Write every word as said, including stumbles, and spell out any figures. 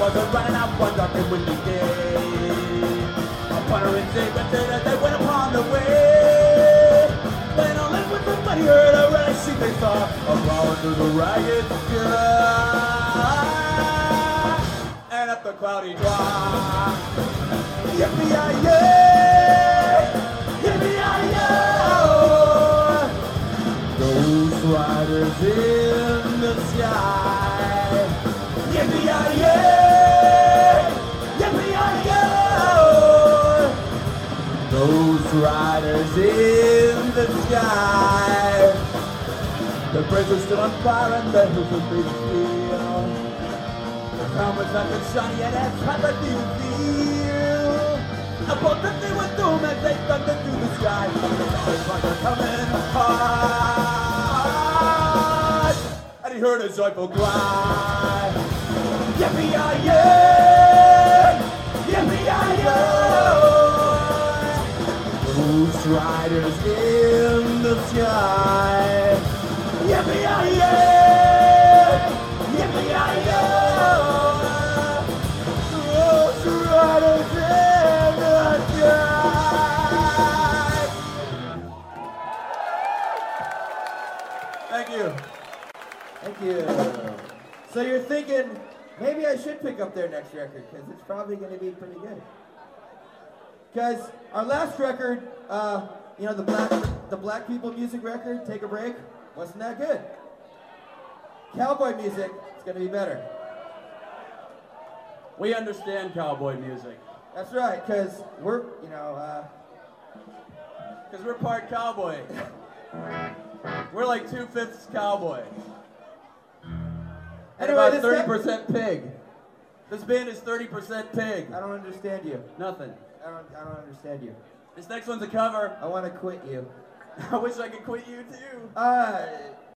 children running out one dark and windy day. Upon her insane as they went upon the way. When all in with somebody heard a rushing they saw a crawl through the ragged sky. And up the cloudy drive. Yippee-yi-yay! Yippee-yi-yo! Those riders in the sky. Yippee-yi-yay! Yippee-yi-yo! Those riders in the sky. The bridge was still on fire and the hills were free to feel. The sun was up and sunny and as hot as you feel. A boat drifting with doom as they thundered through the sky. The clouds were coming hard. And he heard a joyful cry. Yippee-yi-yay! Yippee-yi-yo! Those riders in the sky. Yippee-yi-yay! Yippee-yi-yo! Those riders in the sky. Thank you. Thank you. So you're thinking, maybe I should pick up their next record, because it's probably going to be pretty good. Because our last record, uh, you know, the black, the black people music record, Take a Break, wasn't that good. Cowboy music, it's going to be better. We understand cowboy music. That's right, because we're, you know, uh... Because we're part cowboy. We're like two-fifths cowboy. And Anyway, about this thirty guy- percent pig. This band is thirty percent pig. I don't understand you. Nothing. I don't, I don't understand you. This next one's a cover. I want to quit you. I wish I could quit you too. Uh...